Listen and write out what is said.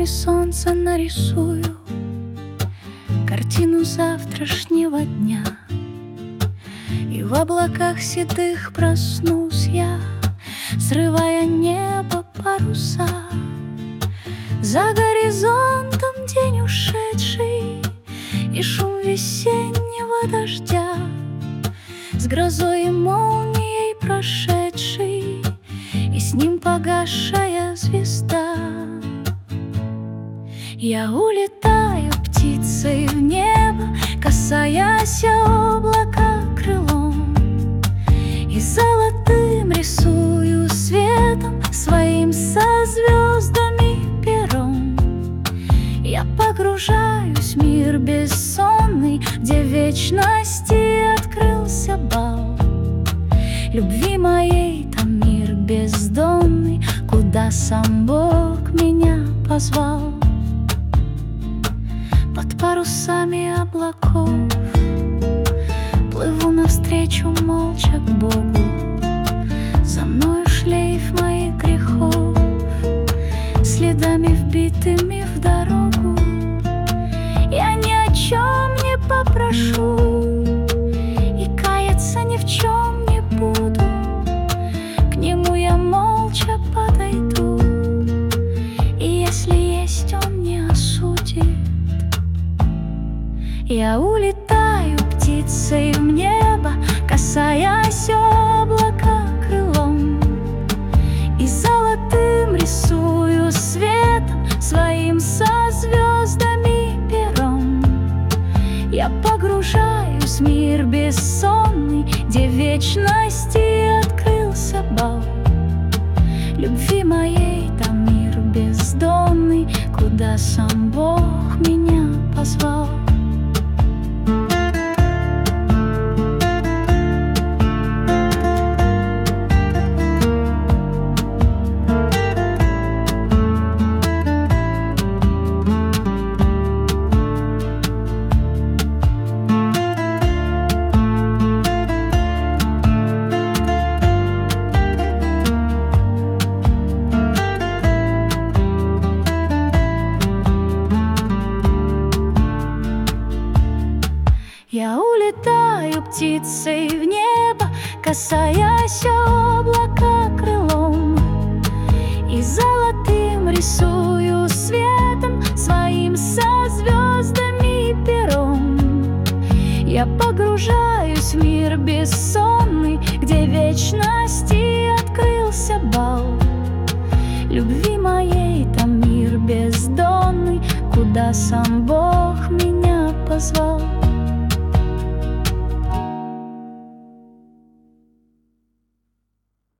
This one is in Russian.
лучами солнца нарисую картину завтрашнего дня, и в облаках седых проснусь я, срывая небо паруса. За горизонтом день ушедший и шум весеннего дождя, с грозой и молнией прошедший, и с ним погасшая звезда. Я улетаю птицей в небо, касаясь облака крылом, и золотым рисую светом своим со звездами пером. Я погружаюсь в мир бессонный, где в вечности открылся бал. Любви моей там мир бездонный, куда сам Бог меня позвал. Под парусами облаков плыву навстречу молча к Богу. За мною шлейф моих грехов, следами вбитыми в дорогу. Я ни о чем не попрошу и каяться ни в чем не буду. К нему я молча подойду, и если есть он не осудит. Я улетаю птицей в небо, касаясь облака крылом, и золотым рисую светом своим со звездами пером. Я погружаюсь в мир бессонный, где в вечности открылся бал. Любви моей там мир бездонный, куда сам Бог меня позвал. Я улетаю птицей в небо, касаясь облака крылом, и золотым рисую светом своим со звездами пером. Я погружаюсь в мир бессонный, где в вечности открылся бал. Любви моей там мир бездонный, куда сам Бог меня позвал.